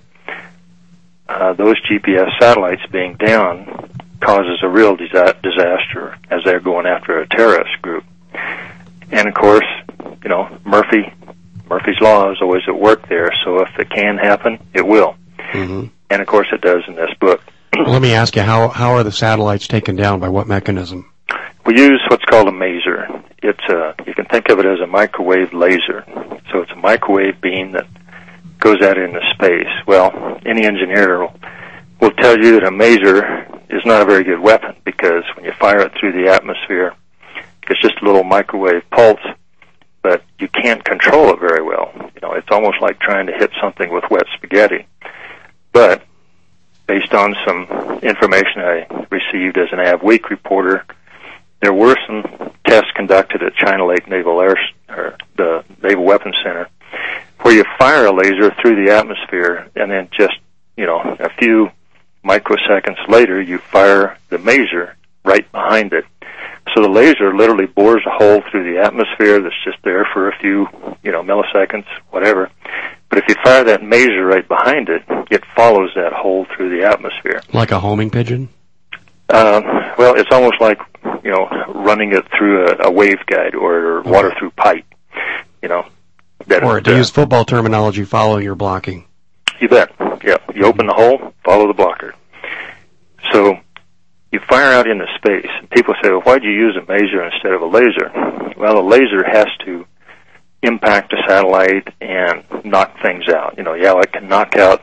uh, those G P S satellites being down causes a real disa- disaster as they're going after a terrorist group. And of course, you know, Murphy Murphy's Law is always at work there, so if it can happen, it will. Mm-hmm. And of course it does in this book. Well, let me ask you, how how are the satellites taken down? By what mechanism? We use what's called a maser. It's a, you can think of it as a microwave laser. So it's a microwave beam that goes out into space. Well, any engineer will, will tell you that a maser is not a very good weapon, because when you fire it through the atmosphere, it's just a little microwave pulse, but you can't control it very well. You know, it's almost like trying to hit something with wet spaghetti. But based on some information I received as an A V Week reporter, there were some tests conducted at China Lake Naval Air, or the Naval Weapons Center, where you fire a laser through the atmosphere, and then just, you know, a few microseconds later, you fire the maser right behind it. So the laser literally bores a hole through the atmosphere that's just there for a few, you know, milliseconds, whatever. But if you fire that maser right behind it, it follows that hole through the atmosphere. Like a homing pigeon? Um, well, it's almost like, you know, running it through a, a waveguide or water through pipe, you know. That Or is, to uh, use football terminology, follow your blocking. You bet. Yeah, you open the hole, follow the blocker. So you fire out into space. And people say, well, why'd you use a maser instead of a laser? Well, a laser has to impact a satellite and knock things out. You know, yeah, it can knock out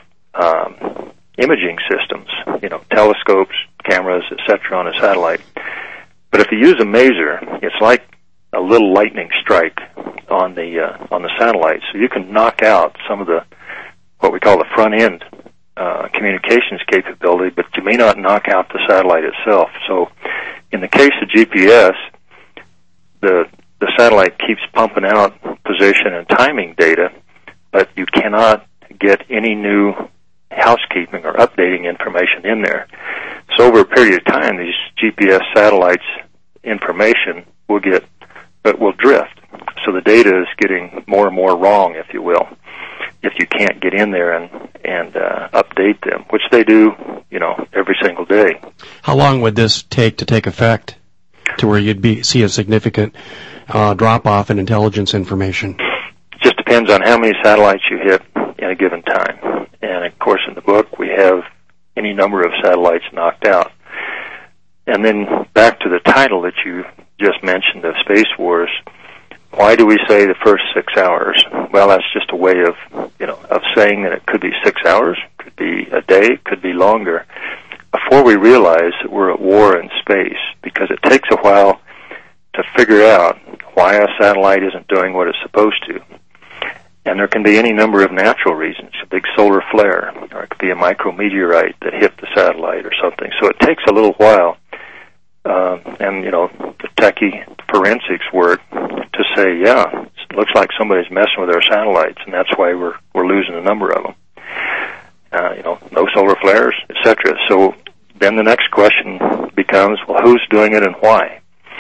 um, imaging systems, you know, telescopes, cameras, et cetera on a satellite. But if you use a maser, it's like a little lightning strike on the uh, on the satellite. So you can knock out some of the, what we call the front end uh, communications capability, but you may not knock out the satellite itself. So in the case of G P S, the the satellite keeps pumping out position and timing data, but you cannot get any new housekeeping or updating information in there. So over a period of time, these G P S satellites information will get, but will drift. So the data is getting more and more wrong, if you will, if you can't get in there and and uh, update them, which they do, you know, every single day. How long would this take to take effect, to where you'd be see a significant uh, drop-off in intelligence information? Just depends on how many satellites you hit in a given time. And, of course, in the book, we have any number of satellites knocked out. And then back to the title that you just mentioned of Space Wars, why do we say the first six hours? Well, that's just a way of, you know, of saying that it could be six hours, could be a day, could be longer, before we realize that we're at war in space, because it takes a while to figure out why a satellite isn't doing what it's supposed to. And there can be any number of natural reasons, a big solar flare, or it could be a micrometeorite that hit the satellite or something. So it takes a little while, uh, and, you know, the techie forensics work to say, yeah, it looks like somebody's messing with our satellites, and that's why we're we're losing a number of them. Uh, you know, no solar flares, et cetera. So then the next question becomes, well, who's doing it and why?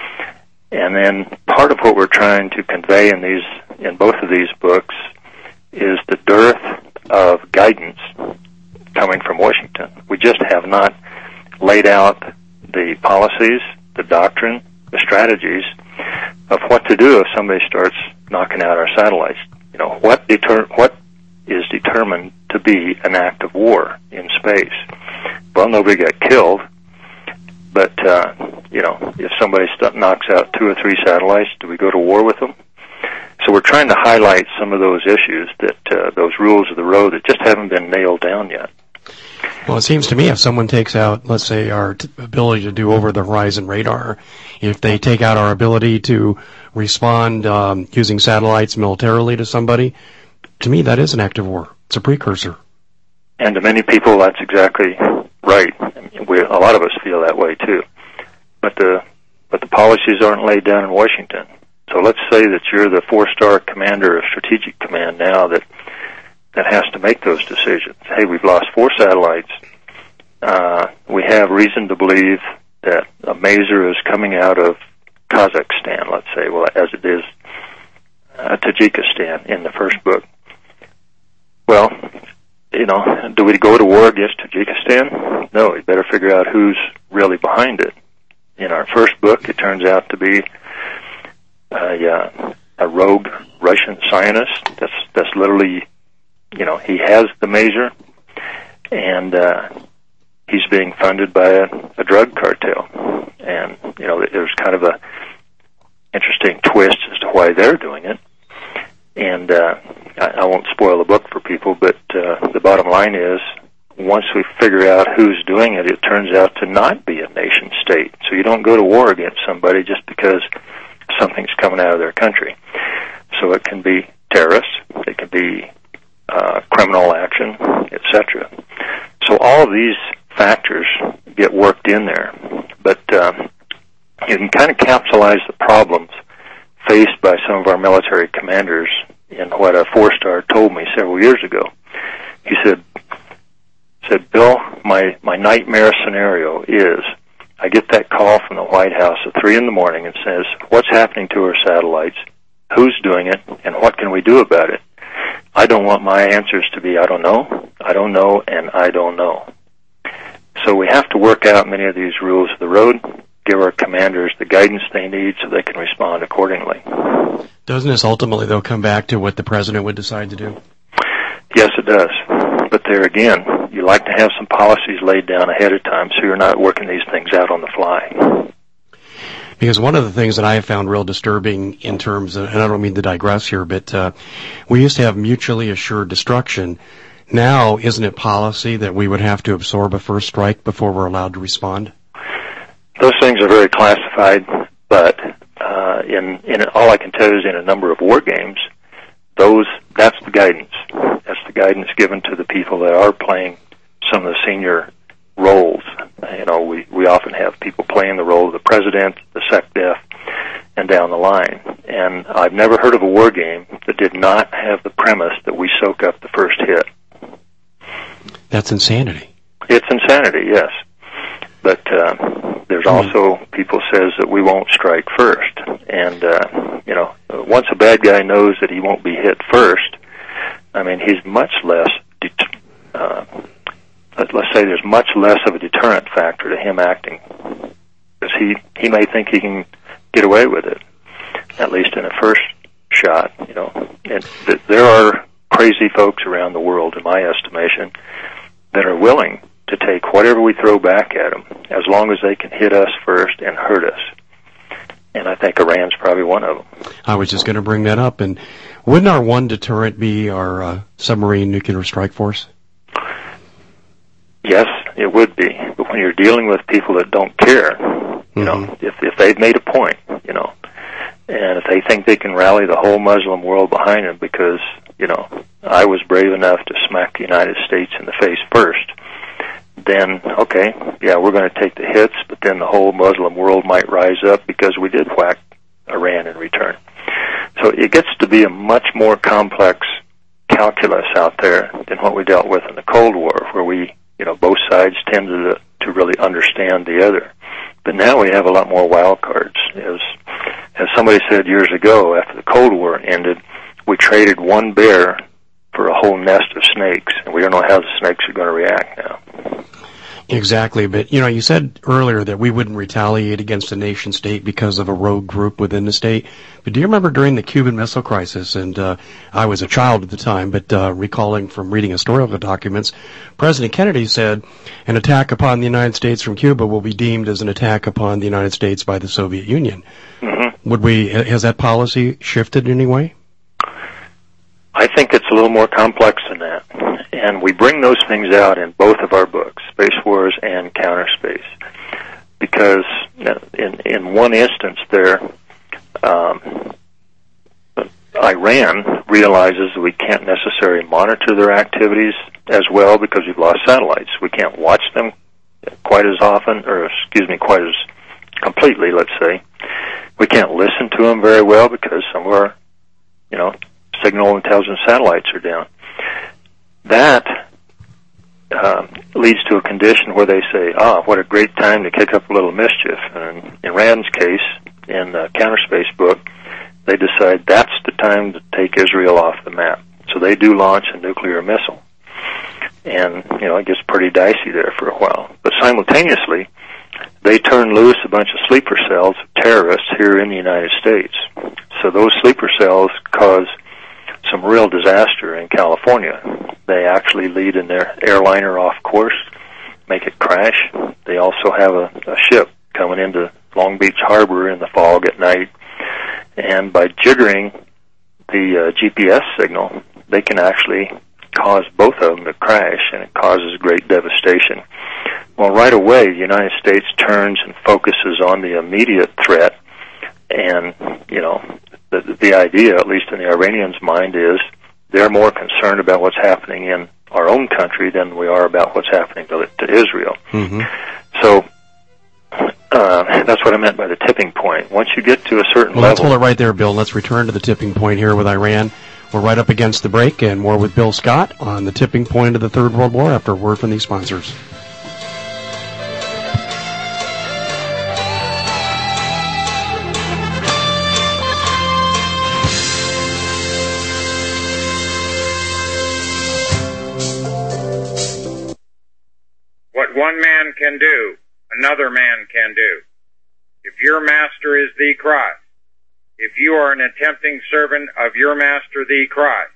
And then part of what we're trying to convey in these, in both of these books, is the dearth of guidance coming from Washington. We just have not laid out the policies, the doctrine, the strategies of what to do if somebody starts knocking out our satellites. You know, what deter- what is determined to be an act of war in space? Well, nobody got killed, but, uh, you know, if somebody st- knocks out two or three satellites, do we go to war with them? So we're trying to highlight some of those issues, that uh, those rules of the road that just haven't been nailed down yet. Well, it seems to me if someone takes out, let's say, our t- ability to do over-the-horizon radar, if they take out our ability to respond um, using satellites militarily to somebody, to me that is an act of war. It's a precursor. And to many people, that's exactly right. We, a lot of us feel that way too. But the but the policies aren't laid down in Washington. So let's say that you're the four-star commander of Strategic Command now that that has to make those decisions. Hey, we've lost four satellites. Uh, we have reason to believe that a maser is coming out of Kazakhstan, let's say, well, as it is uh, Tajikistan in the first book. Well, you know, do we go to war against Tajikistan? No, we better figure out who's really behind it. In our first book, it turns out to be a, uh, a rogue Russian Zionist. That's that's literally, you know, he has the maser, and uh, he's being funded by a, a drug cartel. And, you know, there's kind of a interesting twist as to why they're doing it. And uh, I, I won't spoil the book for people, but uh, the bottom line is, once we figure out who's doing it, it turns out to not be a nation state. So you don't go to war against somebody just because something's coming out of their country. So it can be terrorists, it can be uh, criminal action, et cetera. So all of these factors get worked in there, but um, you can kind of capsulize the problems faced by some of our military commanders in what a four-star told me several years ago. He said, said, Bill, my, my nightmare scenario is I get that call from the White House at three in the morning and says, what's happening to our satellites, who's doing it, and what can we do about it? I don't want my answers to be, I don't know, I don't know, and I don't know. So we have to work out many of these rules of the road, give our commanders the guidance they need so they can respond accordingly. Doesn't this ultimately, though, come back to what the president would decide to do? Yes, it does. But there again, you like to have some policies laid down ahead of time so you're not working these things out on the fly. Because one of the things that I have found real disturbing in terms of, and I don't mean to digress here, but uh, we used to have mutually assured destruction. Now, isn't it policy that we would have to absorb a first strike before we're allowed to respond? Those things are very classified, but uh, in, in all I can tell you is in a number of war games, those that's the guidance. That's the guidance given to the people that are playing some of the senior roles. You know, we, we often have people playing the role of the president, the SecDef, and down the line. And I've never heard of a war game that did not have the premise that we soak up the first hit. That's insanity. It's insanity, yes. But uh, there's also people says that we won't strike first. And, uh, you know, once a bad guy knows that he won't be hit first, I mean, he's much less, det- uh, let's say there's much less of a deterrent factor to him acting. Because he, he may think he can get away with it, at least in a first shot, you know. And th- there are crazy folks around the world, in my estimation, that are willing to take whatever we throw back at them, as long as they can hit us first and hurt us. And I think Iran's probably one of them. I was just going to bring that up. And wouldn't our one deterrent be our uh, submarine nuclear strike force? Yes, it would be. But when you're dealing with people that don't care, mm-hmm. you know, if, if they've made a point, you know, and if they think they can rally the whole Muslim world behind them because, you know, I was brave enough to smack the United States in the face first, then, okay, yeah, we're going to take the hits, but then the whole Muslim world might rise up because we did whack Iran in return. So it gets to be a much more complex calculus out there than what we dealt with in the Cold War, where we, you know, both sides tended to, to really understand the other. But now we have a lot more wild cards. As, as somebody said years ago, after the Cold War ended, we traded one bear for a whole nest of snakes, and we don't know how the snakes are going to react now. Exactly, but, you know, you said earlier that we wouldn't retaliate against a nation state because of a rogue group within the state. But do you remember during the Cuban Missile Crisis, and uh, I was a child at the time, but uh, recalling from reading historical documents, President Kennedy said an attack upon the United States from Cuba will be deemed as an attack upon the United States by the Soviet Union. Mm-hmm. Would we, has that policy shifted in any way? I think it's a little more complex than that. And we bring those things out in both of our books, Space Wars and Counterspace. Because in in one instance there, um, Iran realizes that we can't necessarily monitor their activities as well because we've lost satellites. We can't watch them quite as often, or excuse me, quite as completely, let's say. we can't listen to them very well because some of our, you know, signal intelligence satellites are down. That uh, leads to a condition where they say, ah, what a great time to kick up a little mischief. And in Rand's case, in the Counterspace book, they decide that's the time to take Israel off the map. So they do launch a nuclear missile. And, you know, it gets pretty dicey there for a while. But simultaneously, they turn loose a bunch of sleeper cells of terrorists here in the United States. So those sleeper cells cause some real disaster in California. They actually lead in their airliner off course, make it crash. They also have a, a ship coming into Long Beach Harbor in the fog at night. And by jiggering the uh, G P S signal, they can actually cause both of them to crash, and it causes great devastation. Well, right away, the United States turns and focuses on the immediate threat, and, you know, the, the idea, at least in the Iranians' mind, is they're more concerned about what's happening in our own country than we are about what's happening to, to Israel. Mm-hmm. So uh, that's what I meant by the tipping point. Once you get to a certain well, level... Let's hold it right there, Bill. Let's return to the tipping point here with Iran. We're right up against the break, and more with Bill Scott on the tipping point of the Third World War after a word from these sponsors. What one man can do, another man can do. If your master is the Christ, if you are an attempting servant of your master, the Christ,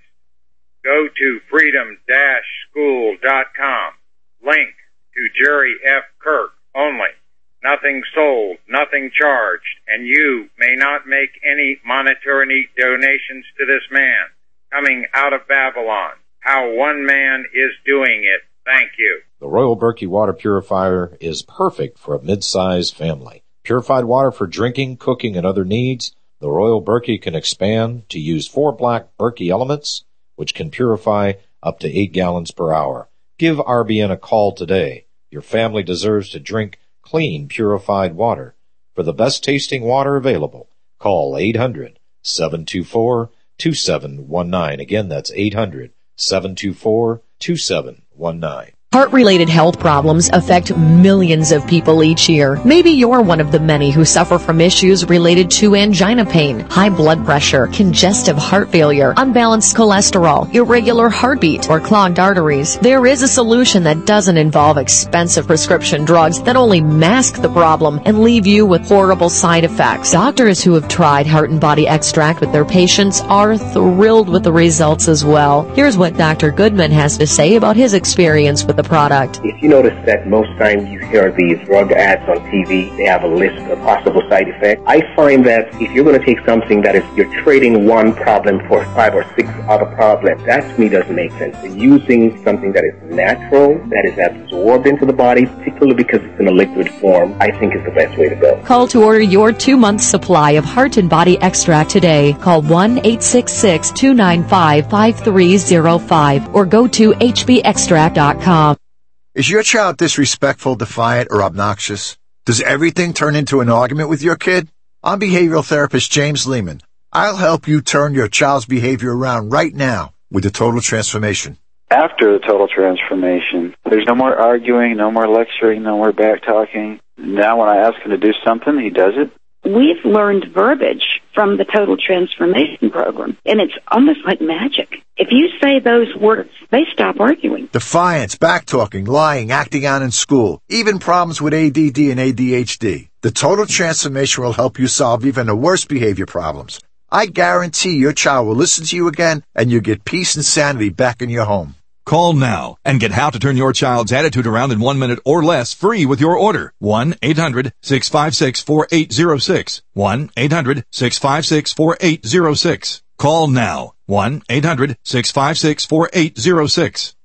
go to freedom dash school dot com. Link to Jerry F. Kirk only. Nothing sold, nothing charged, and you may not make any monetary donations to this man coming out of Babylon. How one man is doing it. Thank you. The Royal Berkey Water Purifier is perfect for a mid-sized family. Purified water for drinking, cooking, and other needs. The Royal Berkey can expand to use four black Berkey elements, which can purify up to eight gallons per hour. Give R B N a call today. Your family deserves to drink clean, purified water. For the best tasting water available, call eight hundred, seven two four, two seven one nine. Again, that's eight hundred, seven two four, two seven one nine. Heart-related health problems affect millions of people each year. Maybe you're one of the many who suffer from issues related to angina pain, high blood pressure, congestive heart failure, unbalanced cholesterol, irregular heartbeat, or clogged arteries. There is a solution that doesn't involve expensive prescription drugs that only mask the problem and leave you with horrible side effects. Doctors who have tried Heart and Body Extract with their patients are thrilled with the results as well. Here's what Doctor Goodman has to say about his experience with the product. If you notice that most times you hear these drug ads on T V, they have a list of possible side effects. I find that if you're going to take something that is, you're trading one problem for five or six other problems, that to me doesn't make sense. So using something that is natural, that is absorbed into the body, particularly because it's in a liquid form, I think is the best way to go. Call to order your two-month supply of Heart and Body Extract today. Call one eight six six, two nine five, five three zero five or go to H B extract dot com. Is your child disrespectful, defiant, or obnoxious? Does everything turn into an argument with your kid? I'm behavioral therapist James Lehman. I'll help you turn your child's behavior around right now with the Total Transformation. After the Total Transformation, there's no more arguing, no more lecturing, no more back-talking. Now when I ask him to do something, he does it. We've learned verbiage from the Total Transformation Program, and it's almost like magic. If you say those words, they stop arguing. Defiance, backtalking, lying, acting out in school, even problems with A D D and A D H D. The Total Transformation will help you solve even the worst behavior problems. I guarantee your child will listen to you again, and you'll get peace and sanity back in your home. Call now and get how to turn your child's attitude around in one minute or less free with your order. one eight hundred, six five six, four eight zero six. one eight hundred, six five six, four eight zero six. Call now. one eight hundred, six five six, four eight zero six.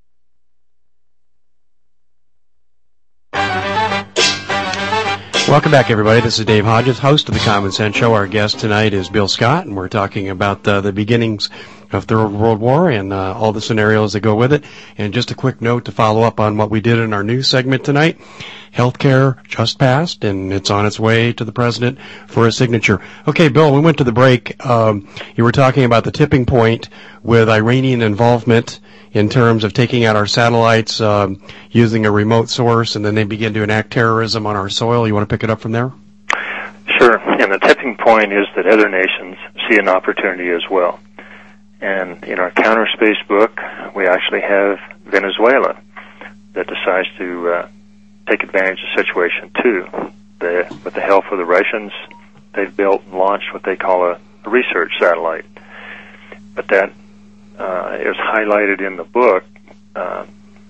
Welcome back, everybody. This is Dave Hodges, host of the Common Sense Show. Our guest tonight is Bill Scott, and we're talking about uh, the beginnings of Third World War and uh, all the scenarios that go with it. And just a quick note to follow up on what we did in our news segment tonight. Healthcare just passed, and it's on its way to the president for a signature. Okay, Bill, we went to the break. Um, you were talking about the tipping point with Iranian involvement in terms of taking out our satellites, um, using a remote source, and then they begin to enact terrorism on our soil. You want to pick it up from there? Sure. And the tipping point is that other nations see an opportunity as well. And in our counterspace book, we actually have Venezuela that decides to uh, take advantage of the situation too. The, with the help of the Russians, they've built and launched what they call a, a research satellite. But that uh, is highlighted in the book uh,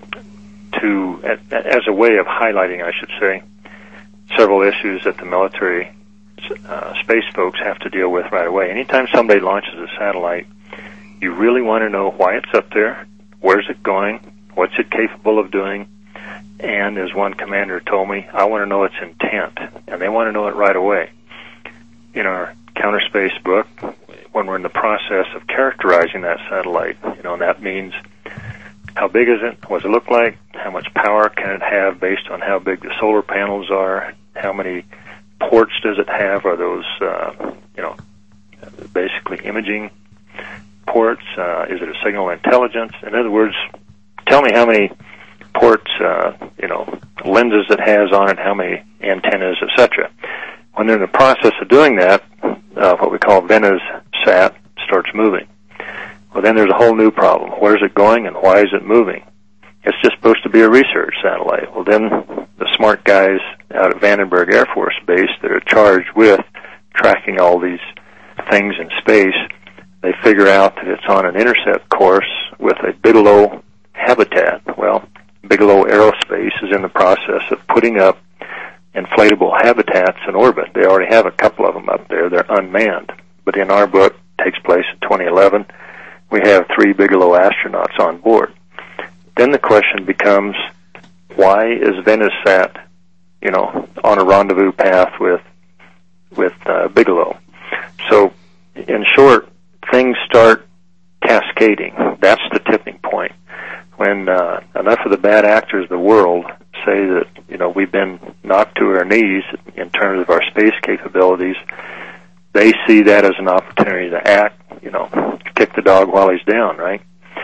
to as a way of highlighting, I should say, several issues that the military uh, space folks have to deal with right away. Anytime somebody launches a satellite, you really want to know why it's up there, where's it going, what's it capable of doing, and as one commander told me, I want to know its intent, and they want to know it right away. In our counterspace book, when we're in the process of characterizing that satellite, you know, and that means how big is it, what does it look like, how much power can it have based on how big the solar panels are, how many ports does it have, are those, uh, you know, basically imaging ports, uh, is it a signal intelligence? In other words, tell me how many ports, uh, you know, lenses it has on it, how many antennas, et cetera. When they're in the process of doing that, uh, what we call VenusSat starts moving. Well, then there's a whole new problem. Where is it going and why is it moving? It's just supposed to be a research satellite. Well, then the smart guys out at Vandenberg Air Force Base that are charged with tracking all these things in space, they figure out that it's on an intercept course with a Bigelow habitat. Well, Bigelow Aerospace is in the process of putting up inflatable habitats in orbit. They already have a couple of them up there. They're unmanned. But in our book, it takes place in twenty eleven, we have three Bigelow astronauts on board. Then the question becomes, why is VenusSat, you know, on a rendezvous path with with uh, Bigelow? So, in short, things start cascading. That's the tipping point. When uh, enough of the bad actors of the world say that, you know, we've been knocked to our knees in terms of our space capabilities, they see that as an opportunity to act, you know, kick the dog while he's down, right?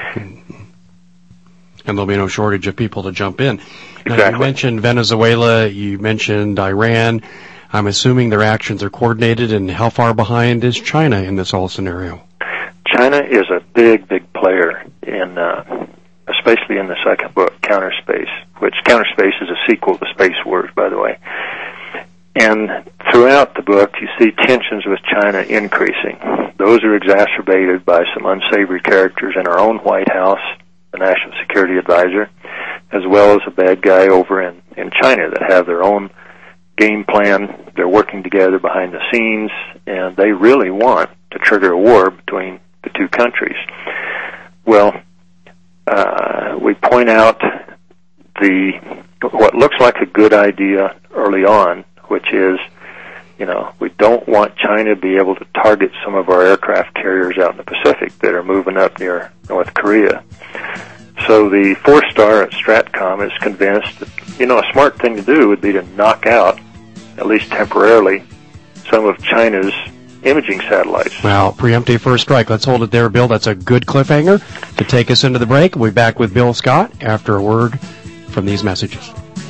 And there'll be no shortage of people to jump in. Exactly. Now, you mentioned Venezuela, you mentioned Iran. I'm assuming their actions are coordinated, and how far behind is China in this whole scenario? China is a big, big player in, uh, especially in the second book, Counterspace, which Counterspace is a sequel to Space Wars, by the way. And throughout the book, you see tensions with China increasing. Those are exacerbated by some unsavory characters in our own White House, the National Security Advisor, as well as a bad guy over in, in China that have their own game plan. They're working together behind the scenes, and they really want to trigger a war between the two countries. Well, uh, we point out the what looks like a good idea early on, which is, you know, we don't want China to be able to target some of our aircraft carriers out in the Pacific that are moving up near North Korea. So the four-star at Stratcom is convinced that, you know, a smart thing to do would be to knock out, at least temporarily, some of China's imaging satellites. Well, preemptive first strike. Let's hold it there, Bill. That's a good cliffhanger to take us into the break. We'll be back with Bill Scott after a word from these messages.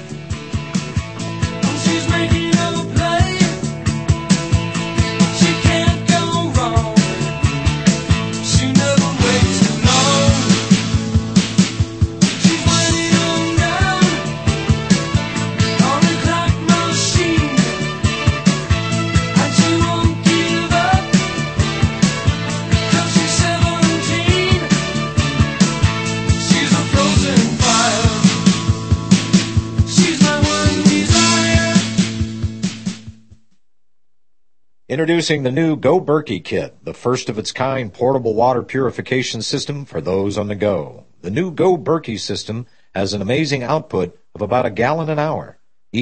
Introducing the new Go Berkey Kit, the first of its kind portable water purification system for those on the go. The new Go Berkey system has an amazing output of about a gallon an hour.